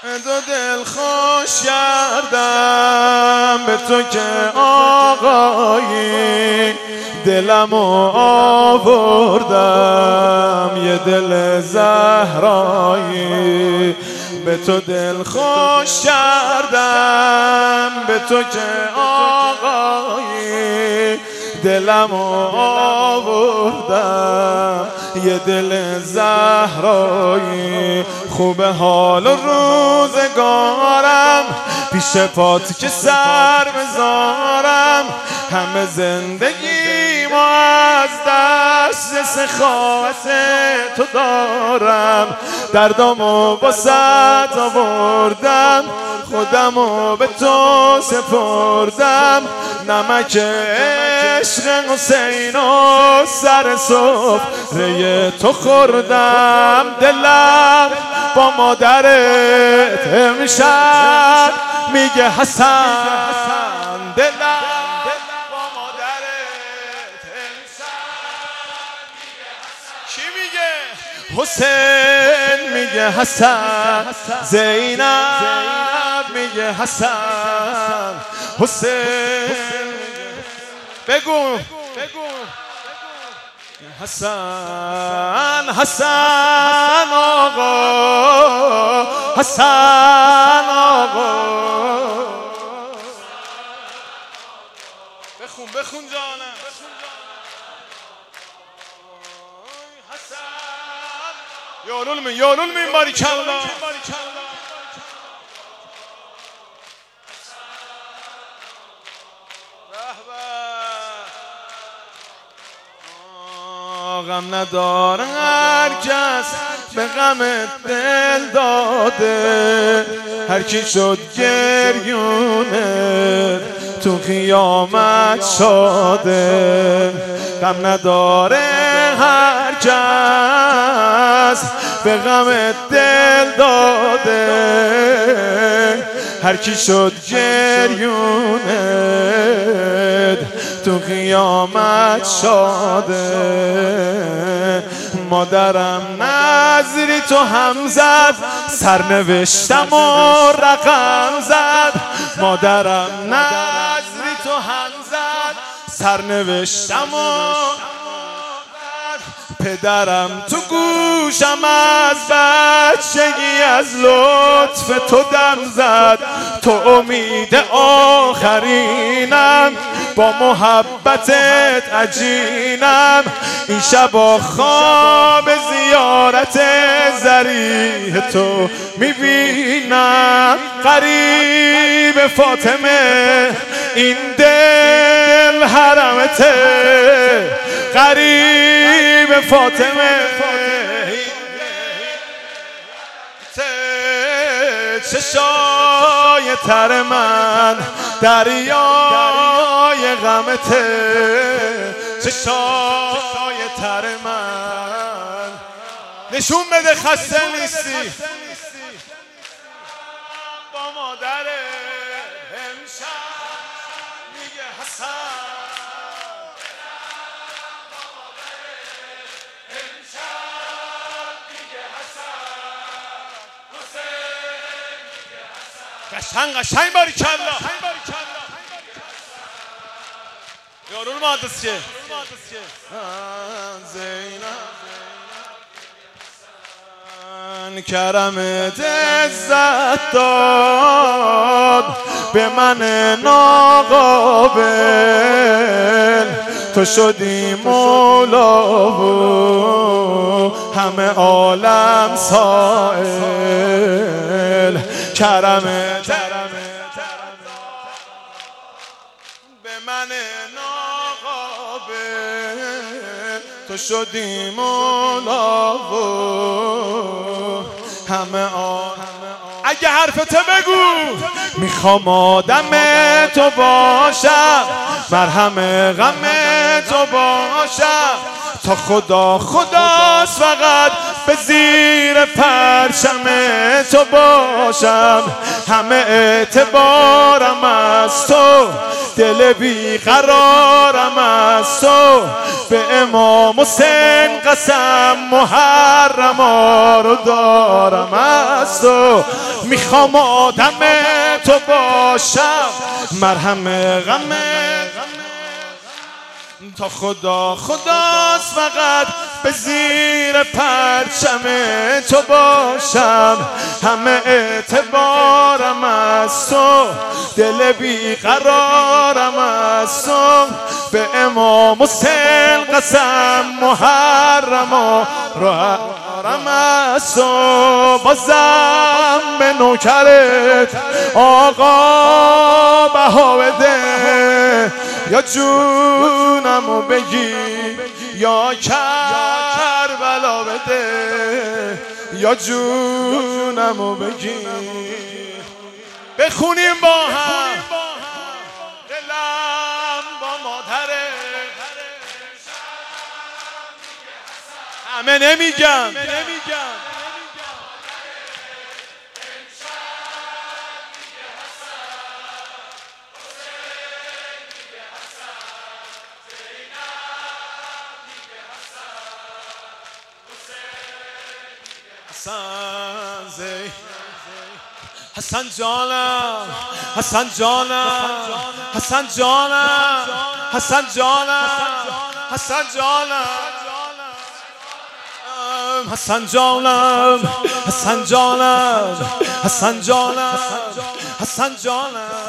دو دل خوش کردم به تو که آقایی، دلمو آوردم یه دل زهرایی. به تو دل خوش کردم به تو که آقایی، دلمو آوردم یه دل زهرایی. خوبه حال و روزگارم پیش پات که سر بذارم، همه زندگی ما از دست سخاوت تو دارم. دردامو با صد آوردم، خودمو به تو سپردم. نمک عشق حسین و سر سفره تو خوردم. دلم با مادرت امشب میگه حسن، دلم با مادرت امشب میگه حسن. کی میگه؟ حسین میگه حسن، زینب میگه حسن، حسین بگو حسن، حسن آقا، حسن آقا. بخون جانم. حسن یارول من باریکالله. غم نداره هر کس به غم دل داده، هر کی شد گریونه تو قیامت شاده. غم نداره هر کس به غم دل داده، هر کی شد گریونه تو قیامت شاده. مادرم نظری تو هم زد، سرنوشتم و رقم زد. مادرم نظری تو هم زد، سرنوشتم و پدرم تو گوشم از بچگی از لطف تو دم زد. تو امید آخرینم، با محبتت عجینم. این شبا خواب زیارت ضریح تو میبینم. قریب فاطمه این دل حرمته، قریب فاطمه چشای تر من دریای غمته، چشای تر من. نشون بده خسته نیستی. با مادر امشب میگه حسن، قشنگ باریکالله. یارول مهندس که زینب کرمت عزت داد به من ناقابل. تو شدی مولا و همه عالم سائل. کرمت به من ناقابل، تو شدی مولا و همه اگه حرفتو بگو. میخوام آدم تو باشم، مرهم غم تو باشم. تا خداست فقط به زیر پرچم تو باشم. همه اعتبارم از تو، دل بیقرارم از تو. به امام حسین قسم محرم رو دارم از از تو میخوام آدم تو باشم، مرهم غم تا خداست فقط به زیر پرچم تو باشم. همه اعتبارم از تو، دل بیقرارم از تو، به امام حسین قسم محرم رم از تو. بازم به نوکرت آقا بها بده، یا جونمو بگی یا کربلا بده، یا جونمو بگی. بخونیم با هم دلم با مادره، همه نمیگم حسن جانم، حسن جانم، حسن جانم، حسن جانم، حسن جانم، حسن جانم، حسن جانم، حسن جانم، حسن جانم.